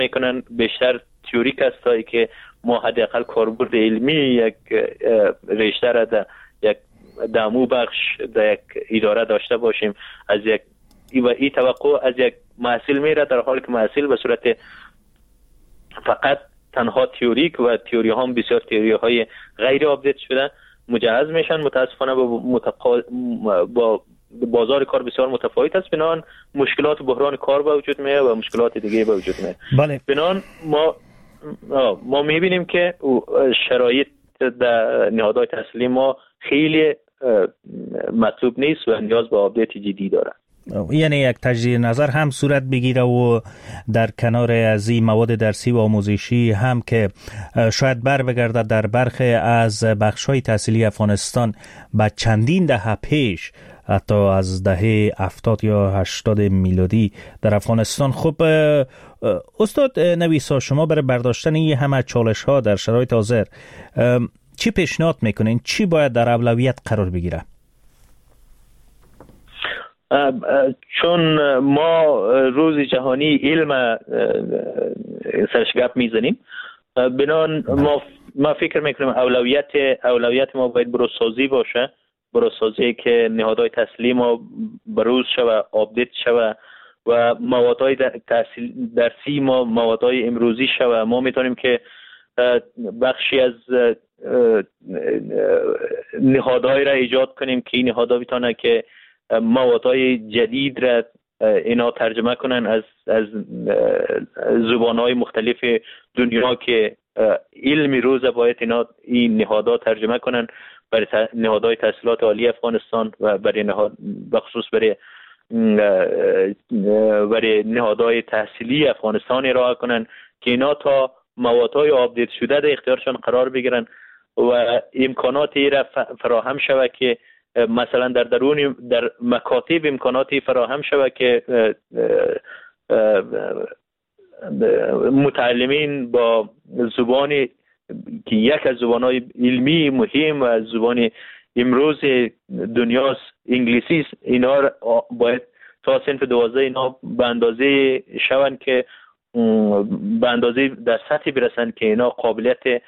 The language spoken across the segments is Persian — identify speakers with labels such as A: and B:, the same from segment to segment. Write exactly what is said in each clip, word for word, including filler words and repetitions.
A: میکنن بیشتر تئوریک است تا که ما حداقل کاربرد علمی یک رشته را در یک دمو بخش در یک اداره داشته باشیم. از یک و این توقع از یک محصول میره، در حالی که محصول به صورت فقط تنها تئوریک و تئوری ها هم بسیار تئوری های غیر آپدیت شده مجهز میشن. متاسفانه با, متقا... با بازار کار بسیار متفاوت است، بنابراین مشکلات بحران کار به وجود میاد و مشکلات دیگه به وجود میاد.
B: بله.
A: بنابراین ما ما میبینیم که شرایط در نهادهای تحصیلی ما خیلی مطلوب نیست و نیاز به آپدیت جدی داره.
B: یعنی یک تجدید نظر هم صورت بگیره و در کنار از این مواد درسی و آموزشی هم که شاید بر بگرده در برخی از بخش‌های تحصیلی افغانستان به چندین دهه پیش، حتی از دهه هفتاد یا هشتاد میلادی در افغانستان. خب استاد نویسا، شما برای برداشتن این همه چالش ها در شرایط حاضر چی پیشنهاد میکنین؟ چی باید در اولویت قرار بگیره؟
A: چون ما روز جهانی علم سرشگپ میزنیم، بنان ما ما فکر میکنیم اولویت اولویت ما باید بروسازی باشه، بروسازی که نهادهای تحصیلی ما بروز شوه، آپدیت شوه و موادهای درسی ما موادهای امروزی شوه. ما میتونیم که بخشی از نهادهای را ایجاد کنیم که این نهادها بتونه که موادهای جدید را اینا ترجمه کنن از از زبانهای مختلف دنیا که علمی روز باید اینا این نهادها ترجمه کنن برای نهادهای تحصیلات عالی افغانستان و برای نهاد بخصوص برای برای نهادهای تحصیلی افغانستان ارائه کنن که اینا تا موادهای آپدیت شده در اختیارشان قرار بگیرن و امکاناتی را فراهم شود که مثلا در درون در مکاتب امکاناتی فراهم شود که متعلمین با زبانی که یک از زبانهای علمی مهم و از زبان امروز دنیاست انگلیسی، اینا باید تا صنف دوازده اینا به اندازه شوند که به اندازه در سطحی برسن که اینا قابلیت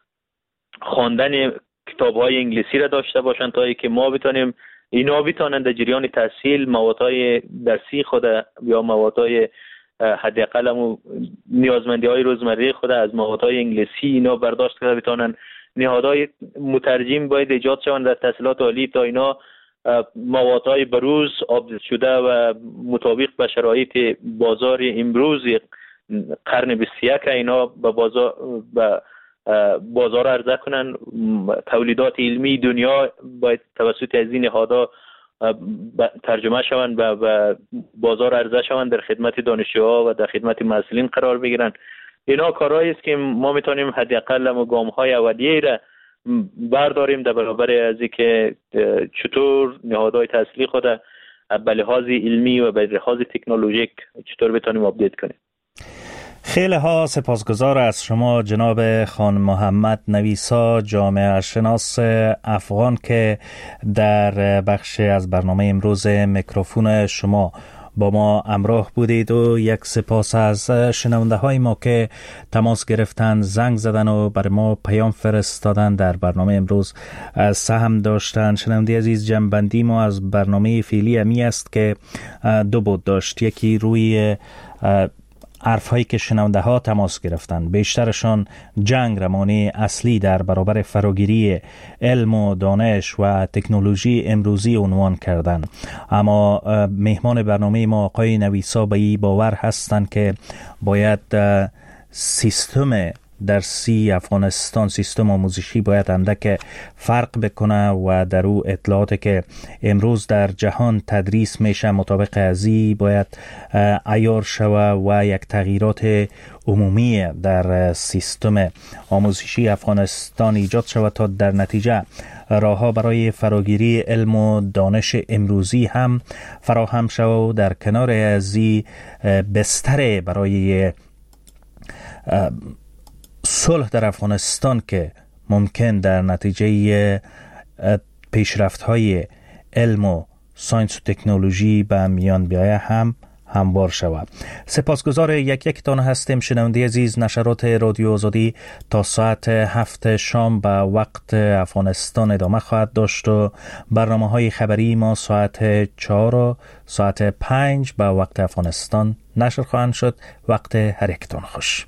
A: خواندن کتاب‌های انگلیسی را داشته باشند تا ای که ما بتونیم اینا بتونن در جریان تحصیل موادهای درسی خود یا موادهای حداقل نیازمندی‌های روزمره خود از موادهای انگلیسی اینا برداشت کرده بتونن. نهادهای مترجم باید ایجاد شوند در تحصیلات عالی تا اینا موادهای بروز آپدیت شده و مطابق به شرایط بازار امروز قرن بیست و یک اینا به بازار به بازار عرضه کنن. تولیدات علمی دنیا باید توسط از این نهادها ترجمه شوند و بازار عرضه شوند، در خدمت دانشجوها و در خدمت محصلین قرار بگیرن. اینا کارهایی است که ما میتونیم حداقل گام‌های اولیه را برداریم در برابر از اینکه چطور نهادهای تحصیلی خود به لحاظ علمی و به لحاظ تکنولوژیک چطور بتونیم آپدیت کنیم.
B: خیلی ها سپاسگزار از شما جناب خان محمد نویسا، جامعه شناس افغان، که در بخش از برنامه امروز میکروفون شما با ما همراه بودید و یک سپاس از شنونده های ما که تماس گرفتن، زنگ زدن و برای ما پیام فرستادن، در برنامه امروز سهم داشتن. شنونده عزیز، جنبندی ما از برنامه فعلی همی است که دو بود داشت. یکی روی حرف هایی که شنونده ها تماس گرفتن، بیشترشان جنگ رمانی اصلی در برابر فراگیری علم و دانش و تکنولوژی امروزی عنوان کردن. اما مهمان برنامه ما آقای نویسا به این باور هستند که باید سیستم درسی افغانستان، سیستم آموزشی باید اندک فرق بکنه و در او اطلاعاتی که امروز در جهان تدریس میشه مطابق ازی باید عیار شوه و یک تغییرات عمومی در سیستم آموزشی افغانستان ایجاد شوه تا در نتیجه راهها برای فراگیری علم و دانش امروزی هم فراهم شوه و در کنار ازی بستر برای صلح در افغانستان که ممکن در نتیجه پیشرفت‌های علم و ساینس و تکنولوژی به میان بیایه هم هموار شود. سپاسگزار یک یک تان هستیم. شنونده عزیز، نشرات رادیو آزادی تا ساعت هفت شام به وقت افغانستان ادامه خواهد داشت و برنامه های خبری ما ساعت چهار و ساعت پنج به وقت افغانستان نشر خواهند شد. وقت هر یکتان خوش.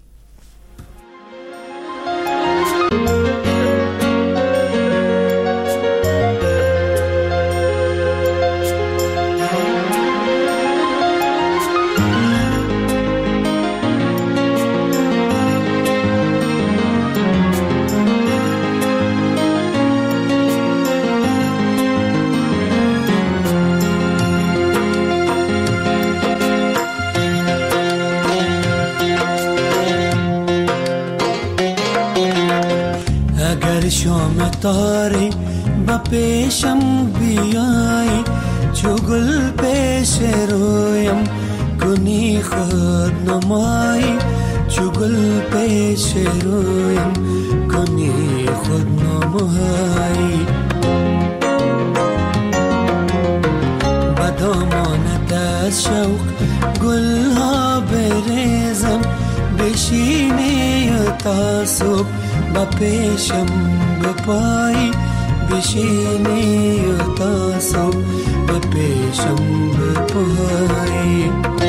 C: شام تاری با پیشم بیایی، چو گل پیش رویم کنی خود نمایی، چو گل پیش رویم کنی خود نمایی. با دامانت از شوق گل ها بریزم، بشینی تا صبح با پیشم بپایی، بشینی تا صبح با پیشم بپایی.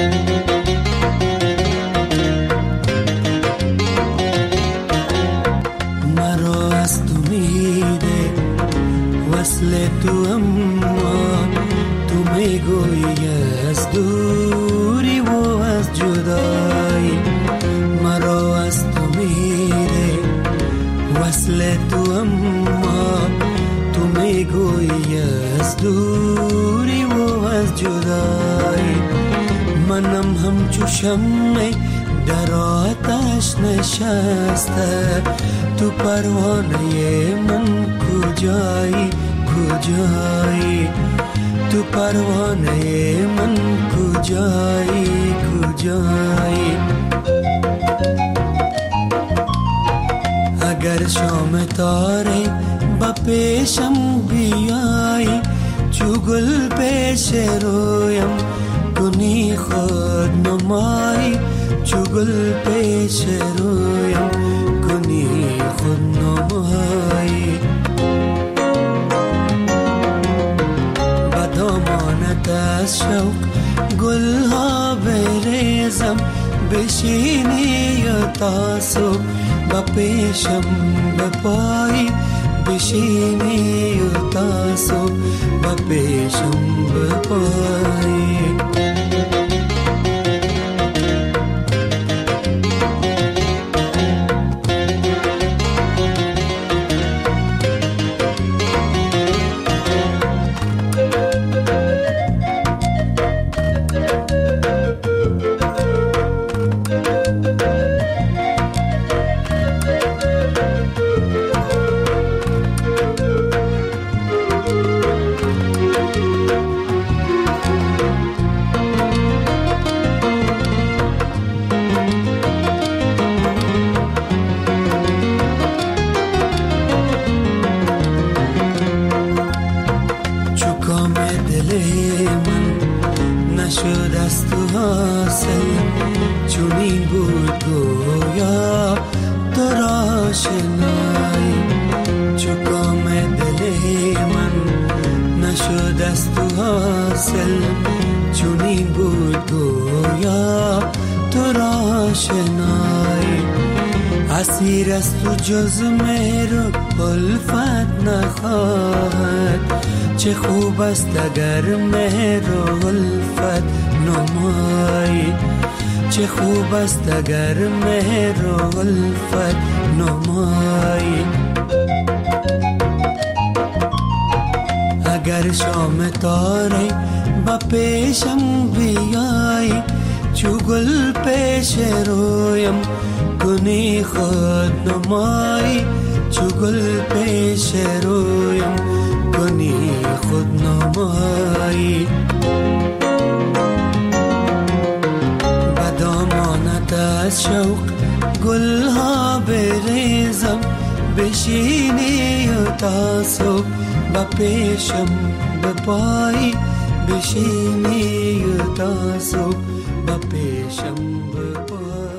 C: مرا از تو میده وصل تو، اما تو میگویی از دوری و از جدایی. مرا از تو میده وصل تو، اما تو میگویی از دوری و از جدایی. منم همچو شمع در آتش نشسته، تو پروانه من کجایی کجایی، تو پروانه من کجایی کجایی. اگر شام تاره با پیشم بیایی، چو گل پیش رویم کنی خود نمایی، چو گل پیش رویم کنی خود نمایی. با دامانت از شوق گل ها بریزم، بشینی تا صبح با پیشم بپایی، بشینی تا صبح با پیشم بپایی. اسیر است تو جز مهر الفت نخواهد، چه خوب است اگر مهر الفت نمایی، چه خوب است اگر مهر الفت نمایی. اگر شام تاره با پیشم بیایی، چو گل پیش رویم کنی خود نمایی، چو گل پیش رویم کنی خود نمایی. با دامانت از شوق گل ها بریزم، بشینی تا صبح با پیشم بپایی، بشینی تا صبح بپیشم